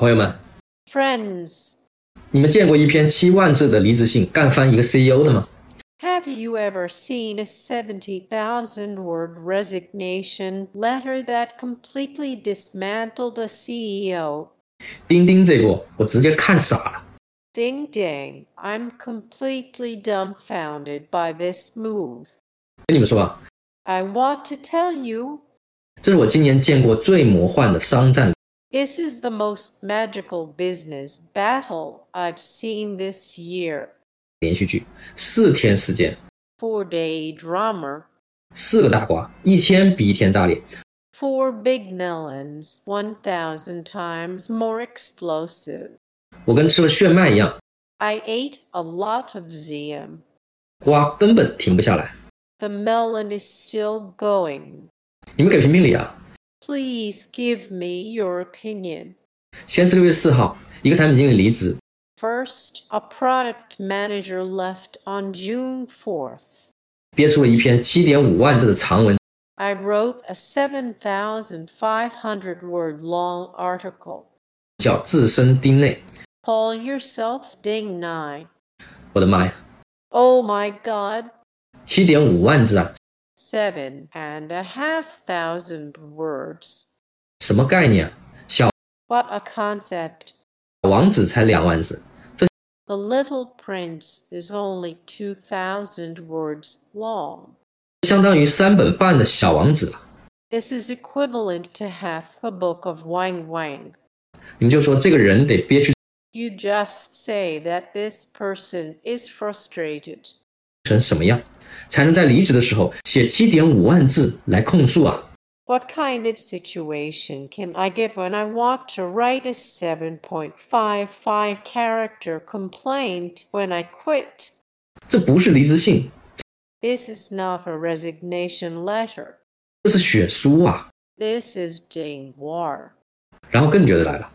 朋友们， Friends, 你们见过一篇7万字的离职信干翻一个 CEO 的吗？ have you ever seen a 70,000-word resignation letter that completely dismantled a CEO? 钉钉这个我直接看傻了。 Ding ding, I'm completely dumbfounded by this move. 跟你们说啊， I want to tell you, 这是我今年见过最魔幻的商战 this is the most magical business battle I've seen this year. 连续剧，4天时间， 4-day drama, 4个大瓜，1000比一天炸裂。 4 big melons, 1,000 times more explosive. 我跟吃了炫迈一样， I ate a lot of Zium. 瓜根本停不下来。 The melon is still going. 你们给评评理啊！ Please give me your opinion. 先是6月4号，一个产品经理离职， First, a product manager left on June 4th. 憋出了一篇7.5万字的长文， I wrote a 7,500-word long article. 叫自身丁内。 Call yourself Ding Nai. 我的妈呀， Oh my God. 7.5万字啊， 7,500 words. 什么概念啊？小 What a concept. 王子才2万字， The Little Prince is only 2,000 words long. 相当于3本半的小王子了。 This is equivalent to half a book of Wang Wang. 你们就说这个人得憋屈 You just say that this person is frustrated. 成什么样，才能在离职的时候写7.5万字来控诉啊？ What kind of situation can I get when I want to write a 7.55 character complaint when I quit? 这不是离职信， This is not a resignation letter. 这是血书啊！ This is Ding War. 然后更觉得来了。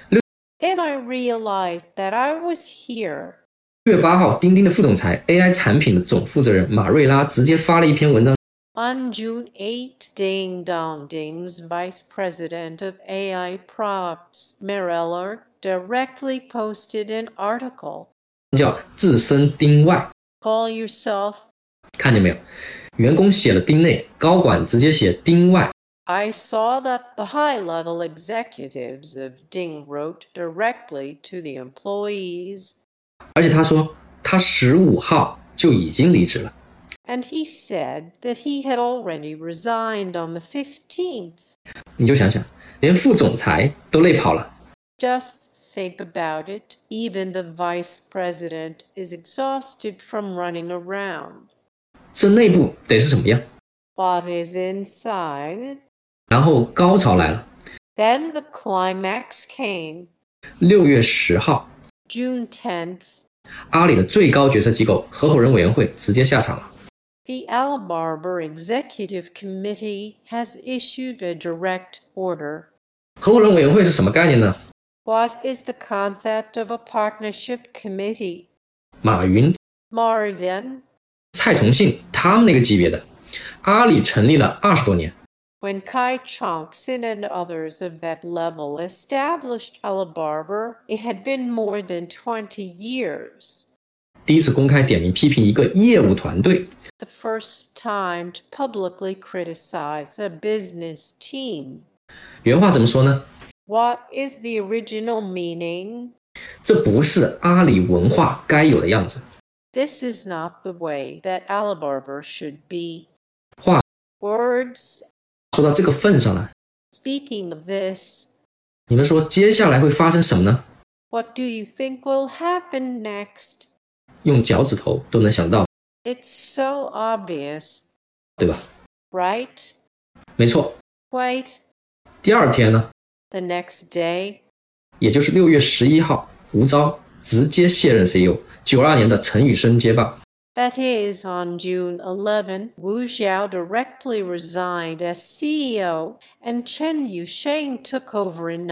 Then I realized that I was here. 6月8号，钉钉的副总裁 AI 产品的总负责人马瑞拉直接发了一篇文章， On June 8, Ding Dong Ding's Vice President of AI Products, Mirella, directly posted an article. 叫自身钉外。 Call yourself. 看见没有？员工写了钉内，高管直接写钉外。 I saw that the high-level executives of Ding wrote directly to the employees. 而且他说他15号就已经离职了。 And he said that he had already resigned on the 15th. 你就想想，连副总裁都累跑了， Just think about it. Even the vice president is exhausted from running around. 这内部得是什么样？ What is inside? 然后高潮来了， Then the climax came. 6月10号， June 10th. 阿里的最高决策机构合伙人委员会直接下场了。 The Alibaba Executive Committee has issued a direct order. 合伙人委员会是什么概念呢？ What is the concept of a partnership committee? 马云、 Morgan, 蔡崇信他们那个级别的，阿里成立了20多年， when Kai Chongqing and others of that level established Alibaba, it had been more than 20 years. 第一次公开点名批评一个业务团队， The first time to publicly criticize a business team. 原话怎么说呢？ What is the original meaning? 这不是阿里文化该有的样子。 This is not the way that Alibaba should be. 话 Words. 说到这个份上了， Speaking of this, 你们说接下来会发生什么呢？ what do you think will happen next? 用脚趾头都能想到， It's so obvious, 对吧？ right? 没错。 Wait, 第二天呢， the next day, 也就是6月11号，吴钊直接卸任 CEO，92年的陈宇生接棒。 that is, on June 11, Wu Xiao directly resigned as CEO, and Chen Yusheng took over in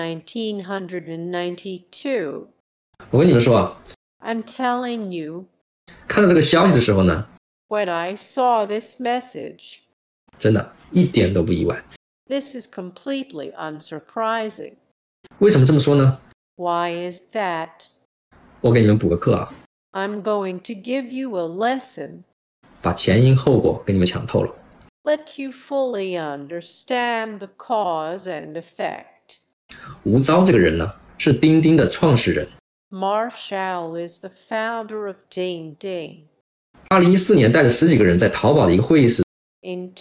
1992. 我跟你们说啊， I'm telling you, 看到这个消息的时候呢， when I saw this message, 真的一点都不意外。 this is completely unsurprising. 为什么这么说呢？ Why is that? 我给你们补个课啊， I'm going to give you a lesson. 把前因后果给你们讲透了。 Let you fully understand the cause and effect. 吴钊这个人呢，是钉钉的创始人。 Marshall is the founder of DingDing. 2014年带着10几个人在淘宝的一个会议室， In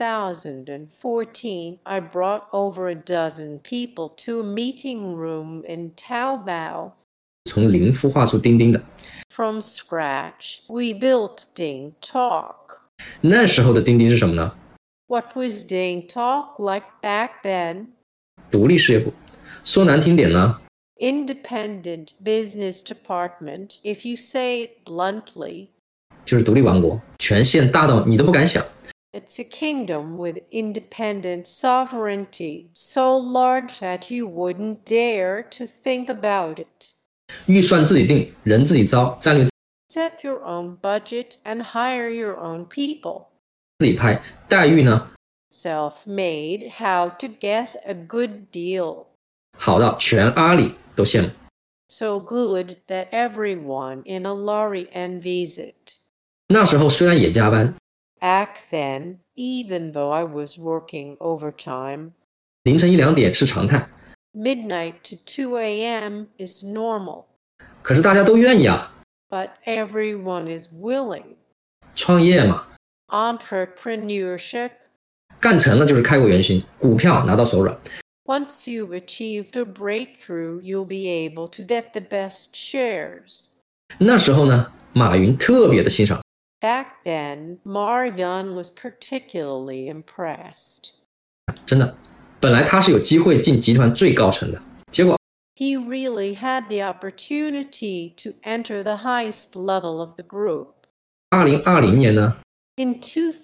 2014, I brought over a dozen people to a meeting room in Taobao. 从零孵化出钉钉的。 From scratch, we built DingTalk. 那时候的钉钉是什么呢？ What was DingTalk like back then? 独立事业部，说难听点呢， Independent business department, if you say it bluntly. 就是独立王国，权限大到你都不敢想。 It's a kingdom with independent sovereignty, so large that you wouldn't dare to think about it. 预算自己定，人自己招，战略 Set your own budget and hire your own people. 自己拍，待遇呢 Self-made, how to get a good deal. 好到全阿里都羡慕。 So good that everyone in Alari envies it. 那时候虽然也加班， Back then, even though I was working overtime, 凌晨1、2点是常态， midnight to 2 a.m. is normal. 可是大家都愿意啊， But everyone is willing. 创业嘛， Entrepreneurship. 干成了就是开国元勋，股票拿到手软。 Once you've achieved a breakthrough, you'll be able to get the best shares. 那时候呢，马云特别的欣赏， Back then, Ma Yun was particularly impressed. 真的，本来他是有机会进集团最高层的，结果 He really had the opportunity to enter the highest level of the group. 2020年呢， In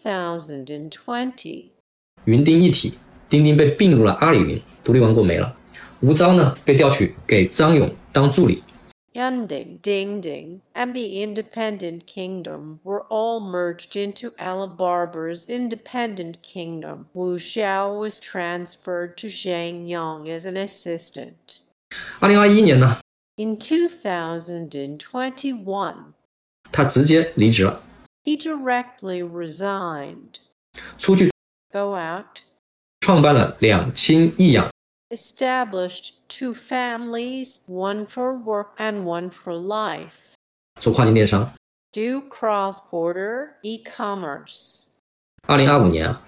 2020, 云钉一体，钉钉被并入了阿里云，独立王国没了。吴钊呢被调取给张勇当助理， Yunding, DingDing, and the Independent Kingdom were all merged into Alibaba's Independent Kingdom. Wu Xiao was transferred to Zhang as an assistant. 2021年呢， In 2021, 他直接离职了， he directly resigned. 出去 Go out, 创办了2清一养， established 2 families, one for work and one for life. 做跨境电商。 Do cross-border e-commerce. 2025年啊，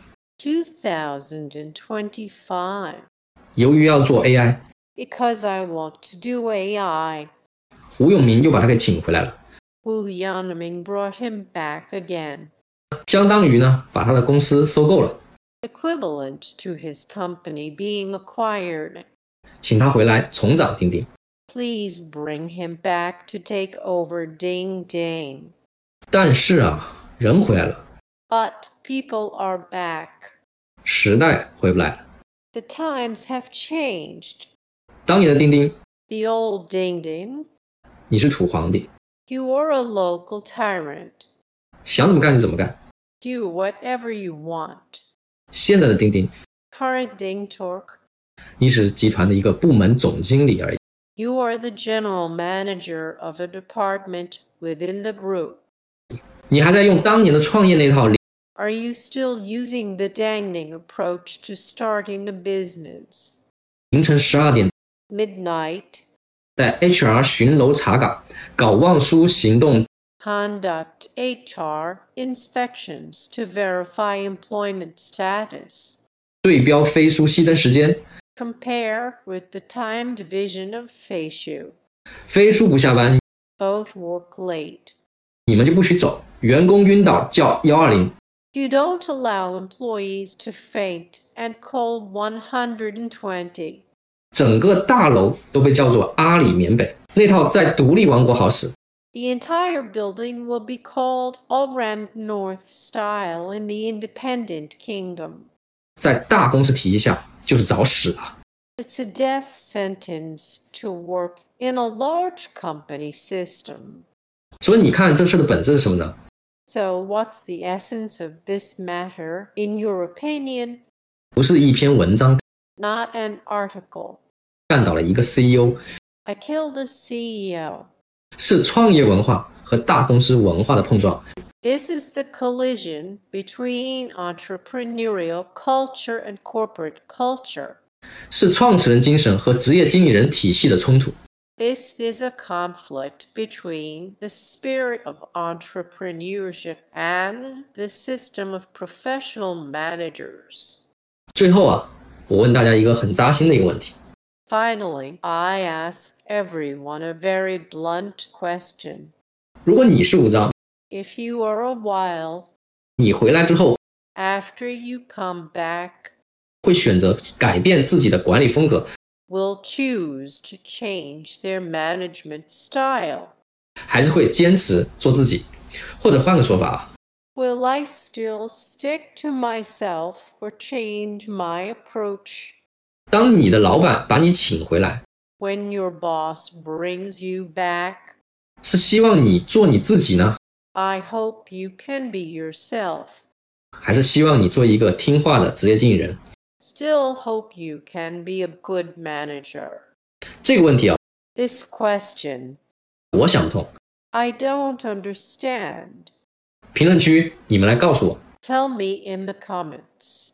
2025. 由于要做 AI， Because I want to do AI, 吴永明又把他给请回来了， Wu Yanming brought him back again, 相当于呢把他的公司收购了， equivalent to his company being acquired. 请他回来重掌钉钉。 Please bring him back to take over DingDing. 但是啊，人回来了， But people are back. 时代回不来了。 The times have changed. 当年的钉钉， The old DingDing, 你是土皇帝， you are a local tyrant. 想怎么干就怎么干。 Do whatever you want. 现在的钉钉， Current DingTalk, 你只是集团的一个部门总经理而已。 you are the general manager of a department within the group. 你还在用当年的创业那套， Are you still using the DingDing approach to starting a business? 凌晨12点 Midnight, 在 HR 巡楼查岗，搞望书行动， conduct HR inspections to verify employment status. 对标飞书熄灯时间， Compare with the time division of Feishu. 飞书不下班， Both work late. 你们就不许走，员工晕倒叫120。 You don't allow employees to faint and call 120. 整个大楼都被叫做阿里缅北，那套在独立王国好使， The entire building will be called Allram North style in the Independent Kingdom. 在大公司体系下就是找死啊！ It's a death sentence to work in a large company system. 所以你看这事的本质是什么呢？ So what's the essence of this matter, in your opinion? 不是一篇文章 Not an article. 干倒了一个 CEO， I killed the CEO. 是创业文化和大公司文化的碰撞。 This is the collision between entrepreneurial culture and corporate culture. 是创始人精神和职业经理人体系的冲突。 This is a conflict between the spirit of entrepreneurship and the system of professional managers. 最后啊，我问大家一个很扎心的一个问题。 Finally, I ask everyone a very blunt question. 如果你是吴章， If you are a Weil, 你回来之后 after you come back, 会选择改变自己的管理风格， will choose to change their management style? 还是会坚持做自己？或者换个说法啊， Will I still stick to myself or change my approach? 当你的老板把你请回来， When your boss brings you back, 是希望你做你自己呢， I hope you can be yourself. 还是希望你做一个听话的职业经理人？ Still hope you can be a good manager. 这个问题啊， This question, 我想不通。 I don't understand. 评论区你们来告诉我。 Tell me in the comments.